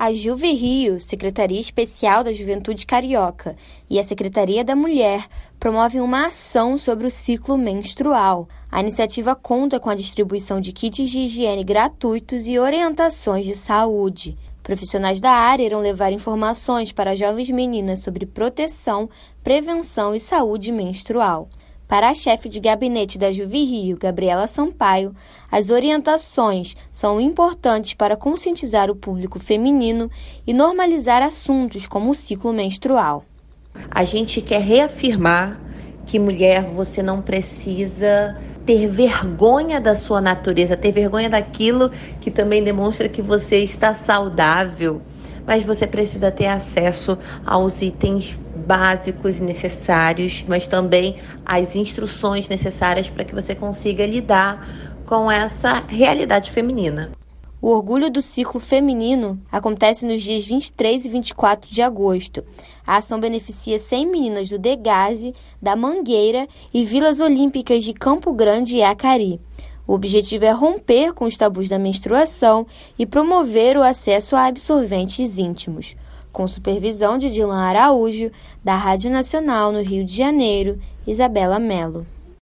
A Juve Rio, Secretaria Especial da Juventude Carioca, e a Secretaria da Mulher promovem uma ação sobre o ciclo menstrual. A iniciativa conta com a distribuição de kits de higiene gratuitos e orientações de saúde. Profissionais da área irão levar informações para jovens meninas sobre proteção, prevenção e saúde menstrual. Para a chefe de gabinete da Juve Rio, Gabriela Sampaio, as orientações são importantes para conscientizar o público feminino e normalizar assuntos como o ciclo menstrual. A gente quer reafirmar que, mulher, você não precisa ter vergonha da sua natureza, ter vergonha daquilo que também demonstra que você está saudável, mas você precisa ter acesso aos itens básicos e necessários, mas também as instruções necessárias para que você consiga lidar com essa realidade feminina. O Orgulho do Ciclo Feminino acontece nos dias 23 e 24 de agosto. A ação beneficia 100 meninas do Degase, da Mangueira e Vilas Olímpicas de Campo Grande e Acari. O objetivo é romper com os tabus da menstruação e promover o acesso a absorventes íntimos, com supervisão de Dilan Araújo, da Rádio Nacional no Rio de Janeiro, Isabela Mello.